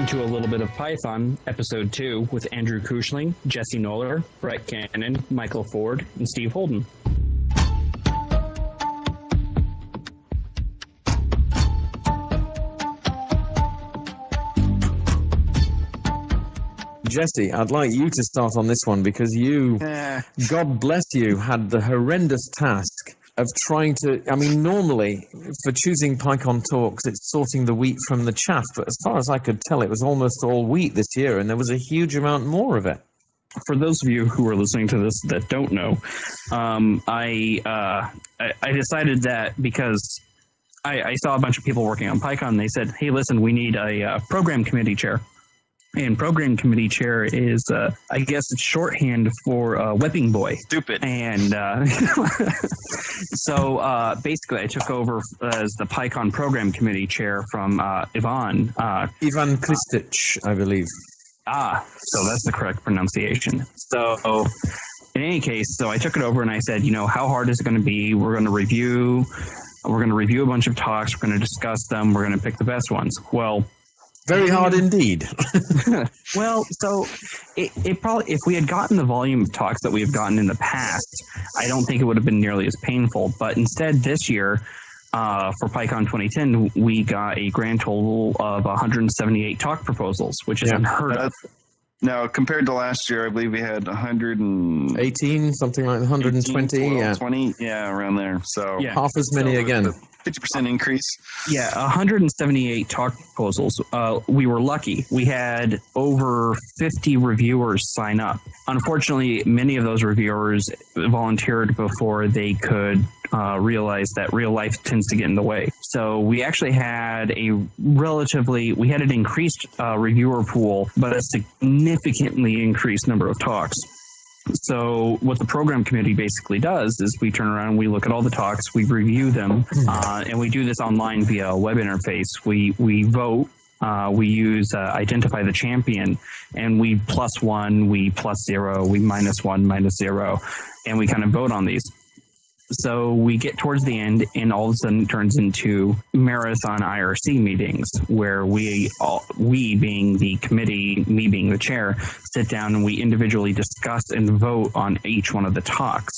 Welcome to A Little Bit of Python, Episode 2, with Andrew Kuchling, Jesse Noller, Brett Cannon, Michael Ford, and Steve Holden. Jesse, I'd like you to start on this one because you, God bless you, had the horrendous task of trying to, normally for choosing PyCon talks, it's sorting the wheat from the chaff, but as far as I could tell, it was almost all wheat this year, and there was a huge amount more of it. For those of you who are listening to this that don't know, I decided that because I saw a bunch of people working on PyCon, and they said, hey, listen, we need a program committee chair. And program committee chair is, I guess it's shorthand for whipping boy. Stupid. And so basically I took over as the PyCon program committee chair from Ivan. Ivan Kristich, I believe. So that's the correct pronunciation. So in any case, so I took it over and I said, how hard is it going to be? We're going to review a bunch of talks. We're going to discuss them. We're going to pick the best ones. Well, very hard indeed. Well, so it probably, if we had gotten the volume of talks that we have gotten in the past, I don't think it would have been nearly as painful. But instead, this year, for PyCon 2010, we got a grand total of 178 talk proposals, which is unheard of. Now, compared to last year, I believe we had 118, something like 120. 12, yeah. 20, around there. So half as many again. 50% increase. Yeah, 178 talk proposals. We were lucky. We had over 50 reviewers sign up. Unfortunately, many of those reviewers volunteered before they could realize that real life tends to get in the way. So we actually had an increased reviewer pool, but a significantly increased number of talks. So what the program committee basically does is we turn around and we look at all the talks, we review them, and we do this online via a web interface. We vote, we use identify the champion, and we +1, we +0, we -1, -0, and we kind of vote on these. So we get towards the end, and all of a sudden it turns into marathon IRC meetings where we being the committee, me being the chair, sit down and we individually discuss and vote on each one of the talks.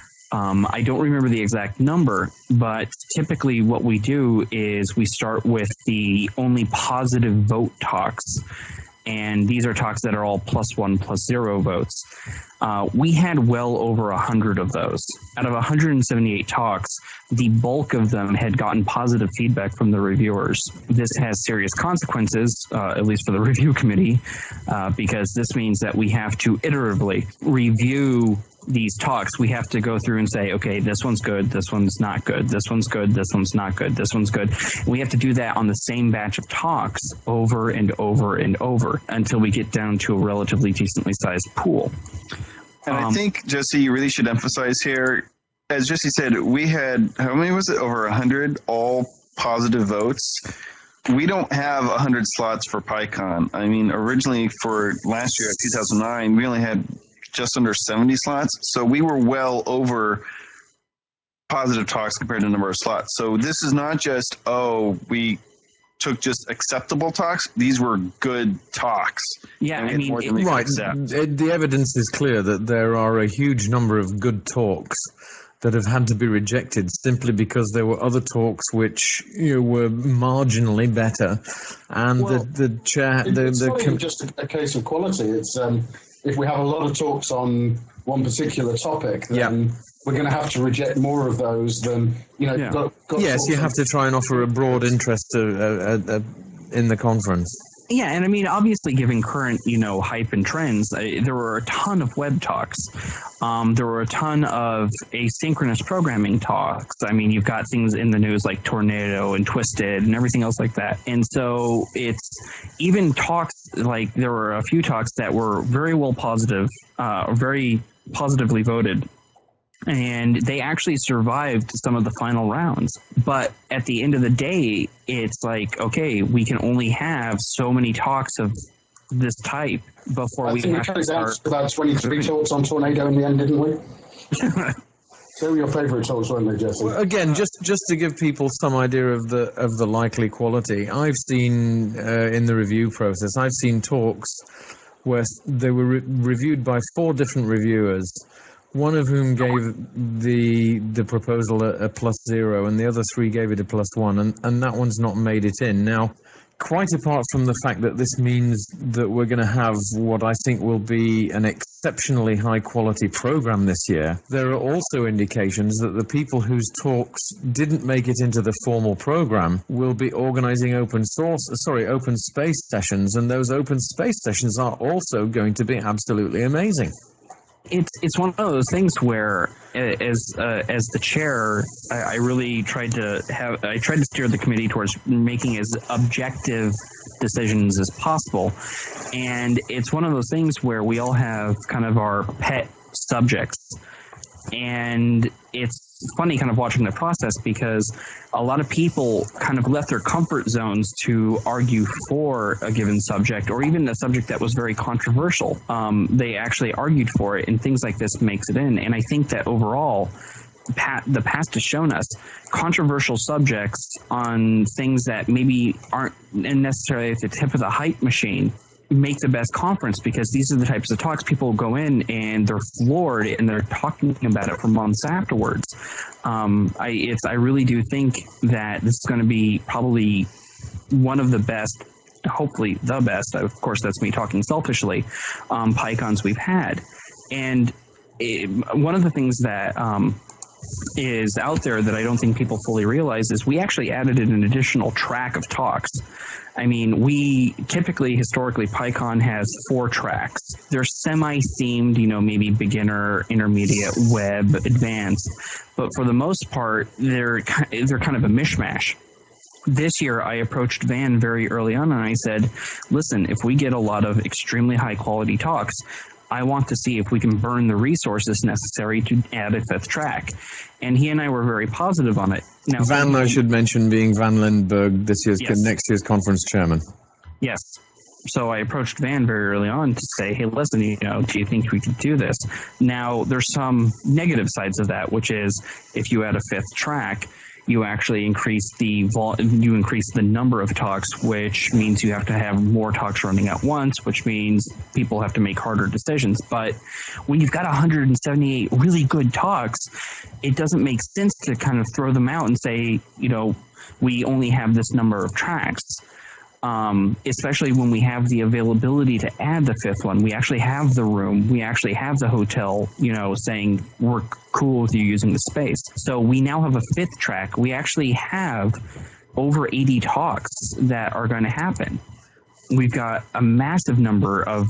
I don't remember the exact number, but typically what we do is we start with the only positive vote talks. And these are talks that are all +1, +0 votes. We had well over 100 of those. Out of 178 talks, the bulk of them had gotten positive feedback from the reviewers. This has serious consequences, at least for the review committee, because this means that we have to iteratively review these talks. We have to go through and say, okay, this one's good, this one's not good, this one's good, this one's not good, this one's good. We have to do that on the same batch of talks over and over and over until we get down to a relatively decently sized pool. And I think, Jesse, you really should emphasize here, as Jesse said, we had, how many was it? Over 100 all positive votes. We don't have 100 slots for PyCon. I mean, originally for last year, 2009, we only had just under 70 slots. So we were well over positive talks compared to the number of slots. So this is not just, we took just acceptable talks. These were good talks. Yeah, I mean, right. The evidence is clear that there are a huge number of good talks that have had to be rejected simply because there were other talks which were marginally better, and the chair. It's not even just a case of quality. It's if we have a lot of talks on one particular topic, then we're going to have to reject more of those than Yes, you have to try and offer a broad interest in the conference. Yeah, and I mean, obviously, given current, hype and trends, there were a ton of web talks. There were a ton of asynchronous programming talks. I mean, you've got things in the news like Tornado and Twisted and everything else like that. And so it's even talks, like there were a few talks that were very very positively voted. And they actually survived some of the final rounds. But at the end of the day, it's like, okay, we can only have so many talks of this type before we have to start. About 23 talks on Tornado in the end, didn't we? So your favourite talks, weren't they, Jesse? Well, again, just to give people some idea of the likely quality, I've seen in the review process, I've seen talks where they were reviewed by 4 different reviewers, one of whom gave the proposal a +0, and the other 3 gave it a +1, and that one's not made it in. Now, quite apart from the fact that this means that we're going to have what I think will be an exceptionally high-quality program this year, there are also indications that the people whose talks didn't make it into the formal program will be organizing open space sessions, and those open space sessions are also going to be absolutely amazing. It's one of those things where, as the chair, I really tried to steer the committee towards making as objective decisions as possible, and it's one of those things where we all have kind of our pet subjects, and it's funny kind of watching the process because a lot of people kind of left their comfort zones to argue for a given subject or even a subject that was very controversial. They actually argued for it, and things like this makes it in. And I think that overall, the past has shown us controversial subjects on things that maybe aren't necessarily at the tip of the hype machine make the best conference, because these are the types of talks people go in and they're floored and they're talking about it for months afterwards. I really do think that this is going to be probably one of the best, hopefully the best, of course that's me talking selfishly, PyCons we've had. And one of the things that is out there that I don't think people fully realize is we actually added an additional track of talks. I mean, we typically, historically, PyCon has 4 tracks. They're semi-themed, maybe beginner, intermediate, web, advanced. But for the most part, they're kind of a mishmash. This year, I approached Van very early on and I said, listen, if we get a lot of extremely high quality talks, I want to see if we can burn the resources necessary to add a 5th track. And he and I were very positive on it. Now, Van, I should mention, being Van Lindbergh, next year's conference chairman. Yes. So I approached Van very early on to say, hey, listen, do you think we could do this? Now, there's some negative sides of that, which is if you add a 5th track, you actually increase the number of talks, which means you have to have more talks running at once, which means people have to make harder decisions. But when you've got 178 really good talks, it doesn't make sense to kind of throw them out and say, we only have this number of tracks. Especially when we have the availability to add the 5th one. We actually have the room. We actually have the hotel, saying we're cool with you using the space. So we now have a 5th track. We actually have over 80 talks that are going to happen. We've got a massive number of,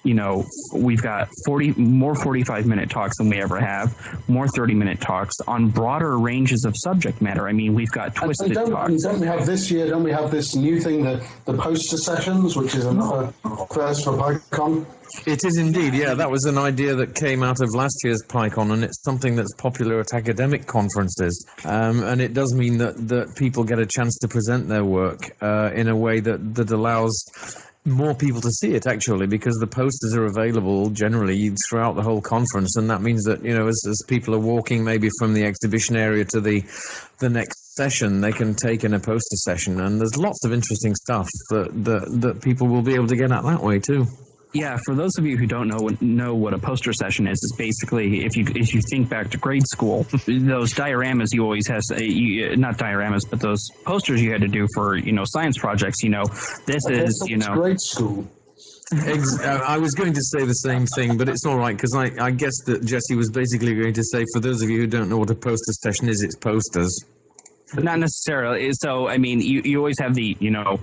we've got 45-minute talks than we ever have, more 30-minute talks on broader ranges of subject matter. I mean, we've got twisted talks. Don't we have this new thing, the poster sessions, which is another first for PyCon? It is indeed, yeah. That was an idea that came out of last year's PyCon, and it's something that's popular at academic conferences. And it does mean that people get a chance to present their work in a way that allows more people to see it, actually, because the posters are available generally throughout the whole conference, and that means that, as people are walking maybe from the exhibition area to the next session, they can take in a poster session, and there's lots of interesting stuff that people will be able to get at that way too. Yeah, for those of you who don't know what a poster session is basically, if you think back to grade school, those dioramas you always have, not dioramas, but those posters you had to do for, science projects, this is, grade school. I was going to say the same thing, but it's all right, because I guess that Jesse was basically going to say, for those of you who don't know what a poster session is, it's posters. Not necessarily. So, I mean, you always have the,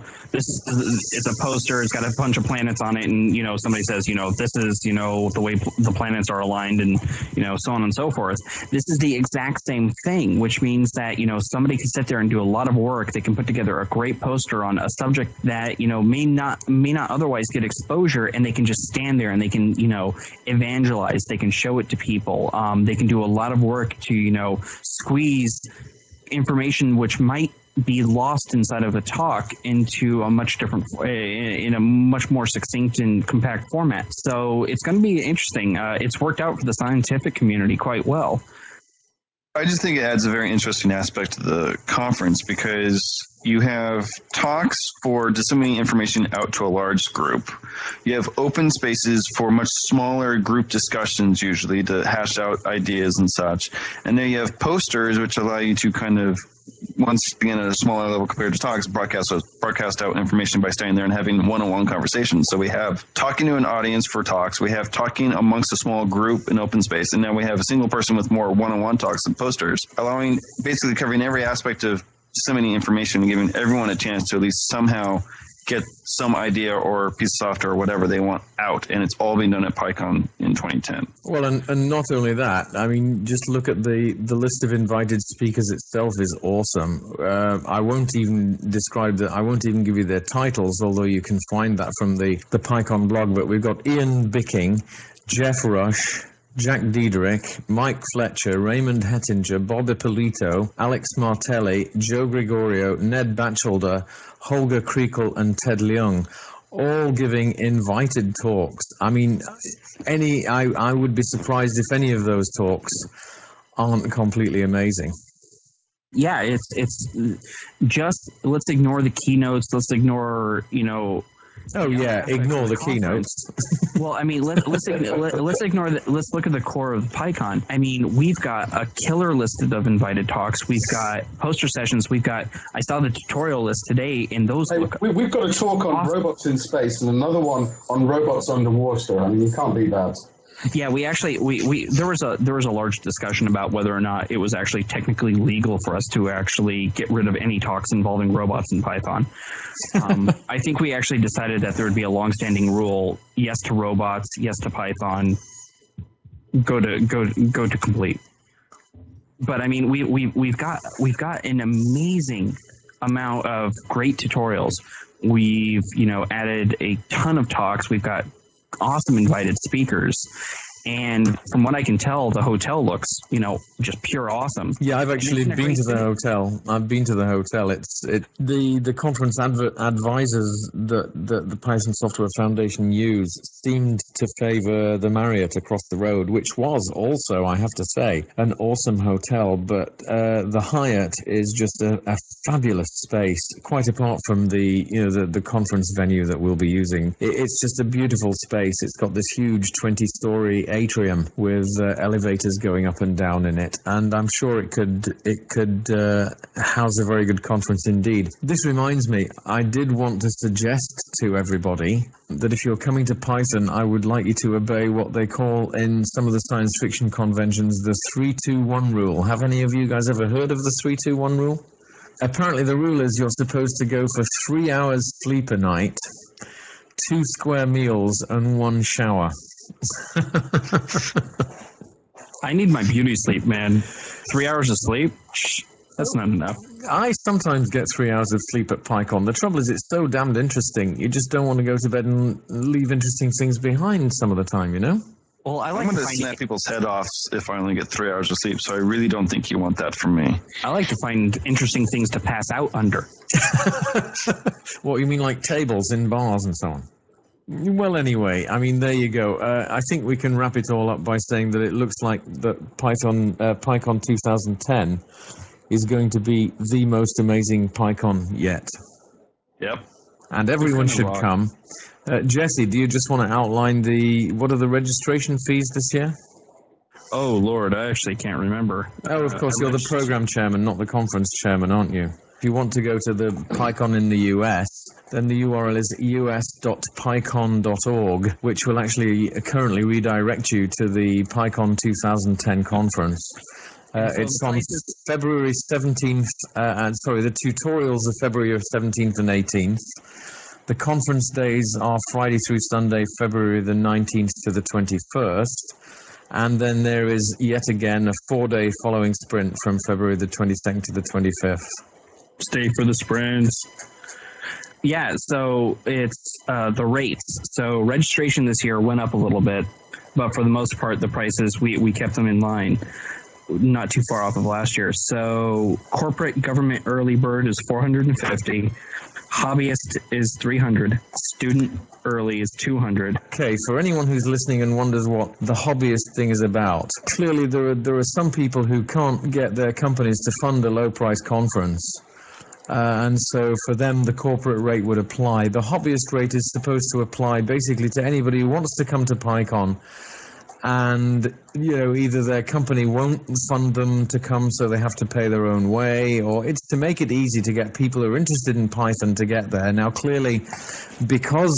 it's a poster, it's got a bunch of planets on it, and, somebody says, this is, the way the planets are aligned, and, so on and so forth. This is the exact same thing, which means that, somebody can sit there and do a lot of work. They can put together a great poster on a subject that, may not otherwise get exposure, and they can just stand there and they can, evangelize. They can show it to people. They can do a lot of work to, squeeze information which might be lost inside of a talk into a much different, in a much more succinct and compact format. So it's going to be interesting. It's worked out for the scientific community quite well. I just think it adds a very interesting aspect to the conference because you have talks for disseminating information out to a large group. You have open spaces for much smaller group discussions, usually to hash out ideas and such. And then you have posters, which allow you to kind of, once again, at a smaller level compared to talks, broadcast out information by standing there and having one-on-one conversations. So we have talking to an audience for talks. We have talking amongst a small group in open space. And now we have a single person with more one-on-one talks and posters, allowing basically covering every aspect of disseminating information and giving everyone a chance to at least somehow get some idea or piece of software or whatever they want out, and it's all being done at PyCon in 2010. Well, and not only that, I mean, just look at the list of invited speakers itself is awesome. I won't even describe I won't even give you their titles, although you can find that from the PyCon blog. But we've got Ian Bicking, Jeff Rush, Jack Diederich, Mike Fletcher, Raymond Hettinger, Bob Ippolito, Alex Martelli, Joe Gregorio, Ned Batchelder, Holger Kriekel, and Ted Leung, all giving invited talks. I mean, I would be surprised if any of those talks aren't completely amazing. Yeah, it's just, let's ignore the keynotes. Let's ignore, Ignore the keynotes. Well, I mean, let's ignore let's look at the core of PyCon. I mean, we've got a killer list of invited talks. We've got poster sessions. I saw the tutorial list today, and those we've got a talk on robots in space and another one on robots underwater. I mean, you can't beat that. Yeah, we actually there was a large discussion about whether or not it was actually technically legal for us to actually get rid of any talks involving robots in Python. I think we actually decided that there would be a long-standing rule: yes to robots, yes to Python, go to complete. But I mean, we've got an amazing amount of great tutorials. We've added a ton of talks. We've got awesome invited speakers, and from what I can tell, the hotel looks just pure awesome. Yeah, I've actually been to the hotel. I've been to the hotel. The conference advisors that the Python Software Foundation use seemed to favor the Marriott across the road, which was also, I have to say, an awesome hotel. But the Hyatt is just a fabulous space, quite apart from the conference venue that we'll be using. It's just a beautiful space. It's got this huge 20-story atrium with elevators going up and down in it, and I'm sure it could house a very good conference indeed. This reminds me, I did want to suggest to everybody that if you're coming to Python, I would like you to obey what they call in some of the science fiction conventions the 3-2-1 rule. Have any of you guys ever heard of the 3-2-1 rule? Apparently the rule is you're supposed to go for 3 hours sleep a night, 2 square meals, and 1 shower. I need my beauty sleep, man. 3 hours of sleep? That's not enough. I sometimes get 3 hours of sleep at PyCon. The trouble is, it's so damned interesting. You just don't want to go to bed and leave interesting things behind some of the time, Well, I'm going to snap people's head off if I only get 3 hours of sleep, so I really don't think you want that from me. I like to find interesting things to pass out under. What, you mean like tables in bars and so on? Well, anyway, I mean, there you go. I think we can wrap it all up by saying that it looks like that PyCon 2010 is going to be the most amazing PyCon yet. Yep. And everyone should come. Jesse, do you just want to outline what are the registration fees this year? Oh, Lord, I actually can't remember. Oh, of course, you're the program chairman, not the conference chairman, aren't you? If you want to go to the PyCon in the US, then the URL is us.pycon.org, which will actually currently redirect you to the PyCon 2010 conference. It's on February 17th, the tutorials are February 17th and 18th. The conference days are Friday through Sunday, February the 19th to the 21st. And then there is yet again a 4-day following sprint from February the 22nd to the 25th. Stay for the sprints. Yeah, so it's the rates. So registration this year went up a little bit, but for the most part, the prices, we kept them in line. not too far off of last year. So corporate government early bird is 450. Hobbyist is 300. Student early is 200. Okay, for anyone who's listening and wonders what the hobbyist thing is about, clearly there are some people who can't get their companies to fund a low price conference. And so for them, the corporate rate would apply. The hobbyist rate is supposed to apply basically to anybody who wants to come to PyCon, and either their company won't fund them to come, so they have to pay their own way, or it's to make it easy to get people who are interested in Python to get there. Now, clearly, because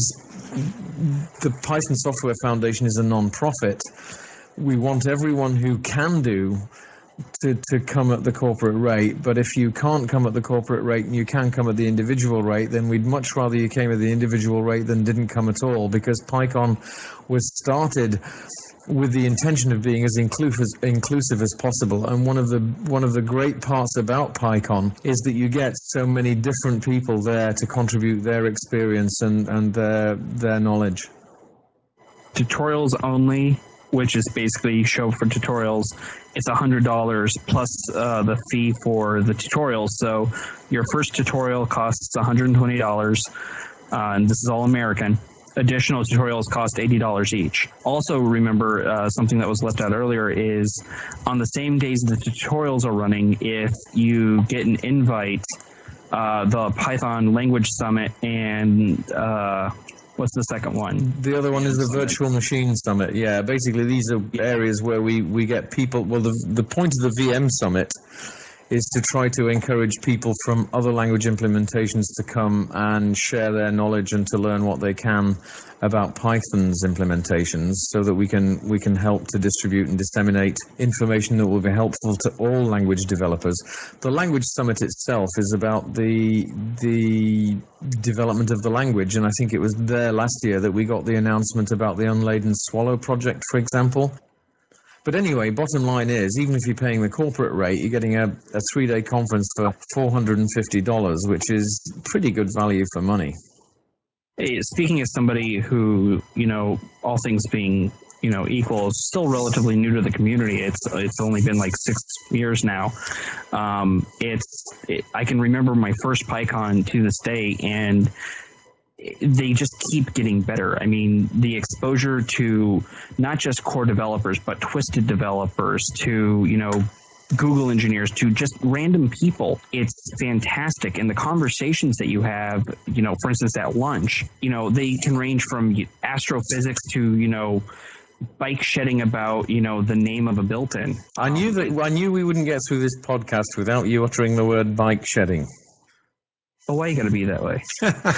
the Python Software Foundation is a non-profit, we want everyone who can do to come at the corporate rate. But if you can't come at the corporate rate and you can come at the individual rate, then we'd much rather you came at the individual rate than didn't come at all, because PyCon was started with the intention of being as inclusive as possible. And one of the great parts about PyCon is that you get so many different people there to contribute their experience and their knowledge. Tutorials only, which is basically show for tutorials, it's $100 plus the fee for the tutorials. So your first tutorial costs $120, and this is all American. Additional tutorials cost $80 each. Also, remember something that was left out earlier is on the same days the tutorials are running, if you get an invite, the Python Language Summit and what's the second one? The other one is the Virtual Machine Summit. Yeah, basically these are areas where we get people. Well, the point of the VM Summit is to try to encourage people from other language implementations to come and share their knowledge and to learn what they can about Python's implementations, so that we can help to distribute and disseminate information that will be helpful to all language developers. The Language Summit itself is about the development of the language, and I think it was there last year that we got the announcement about the Unladen Swallow project, for example. But anyway, bottom line is, even if you're paying the corporate rate, you're getting a 3-day conference for $450, which is pretty good value for money. Hey, speaking as somebody who, all things being, equal, is still relatively new to the community. It's only been like 6 years now. I can remember my first PyCon to this day, and they just keep getting better. I mean, the exposure to not just core developers, but twisted developers, to, Google engineers, to just random people. It's fantastic. And the conversations that you have, for instance, at lunch, they can range from astrophysics to, bike shedding about, the name of a built-in. I knew we wouldn't get through this podcast without you uttering the word bike shedding. Oh, why you got to be that way?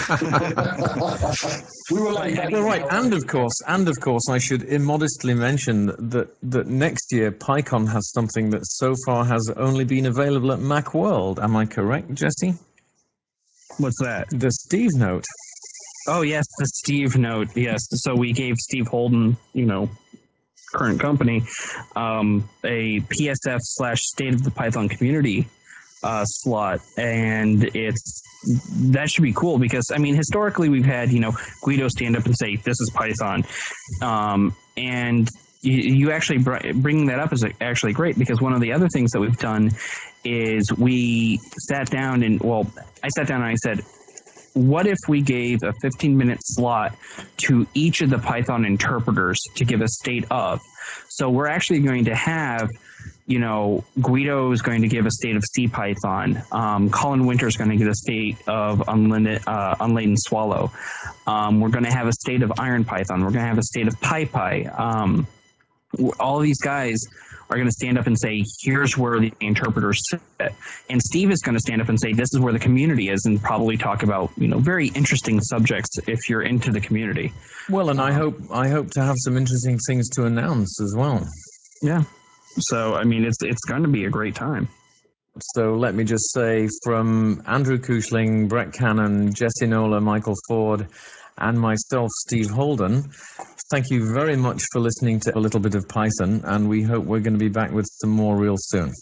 Well, right, and of course, I should immodestly mention that next year PyCon has something that so far has only been available at Macworld. Am I correct, Jesse? What's that? The Steve Note. Oh yes, the Steve Note. Yes, so we gave Steve Holden, current company, a PSF/State of the Python Community slot, and that should be cool, because historically we've had Guido stand up and say this is Python, and you actually bringing that up is actually great, because one of the other things that we've done is we sat down and I sat down and I said, what if we gave a 15-minute slot to each of the Python interpreters to give a state of? So we're actually going to have, Guido is going to give a state of CPython. Colin Winter is going to give a state of Unladen Swallow. We're going to have a state of IronPython. We're going to have a state of PyPy. All of these guys are going to stand up and say, here's where the interpreters sit. And Steve is going to stand up and say, this is where the community is, and probably talk about, very interesting subjects if you're into the community. Well, and I hope to have some interesting things to announce as well. Yeah. So, it's going to be a great time. So let me just say, from Andrew Kuchling, Brett Cannon, Jesse Nola, Michael Ford, and myself, Steve Holden, thank you very much for listening to a little bit of Python, and we hope we're going to be back with some more real soon.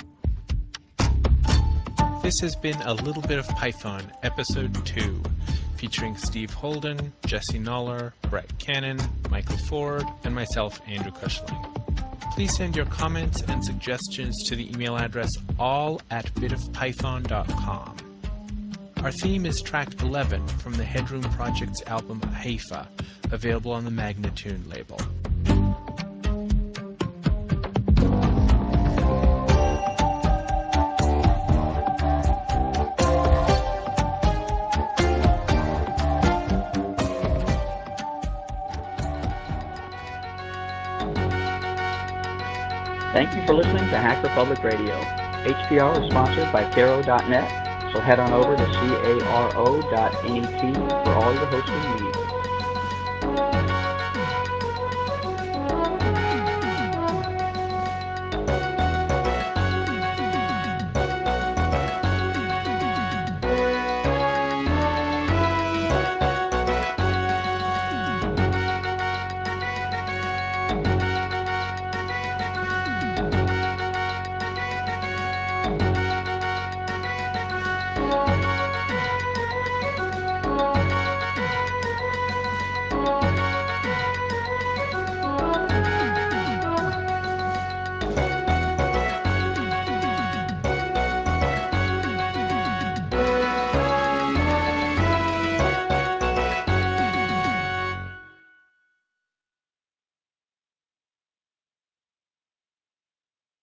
This has been A Little Bit of Python, Episode 2. featuring Steve Holden, Jesse Noller, Brett Cannon, Michael Ford, and myself, Andrew Cushling. Please send your comments and suggestions to the email address all@bitofpython.com. Our theme is track 11 from the Headroom Project's album Haifa, available on the Magnatune label. Thank you for listening to Hacker Public Radio. HPR is sponsored by Caro.net, so head on over to caro.net for all your hosting needs.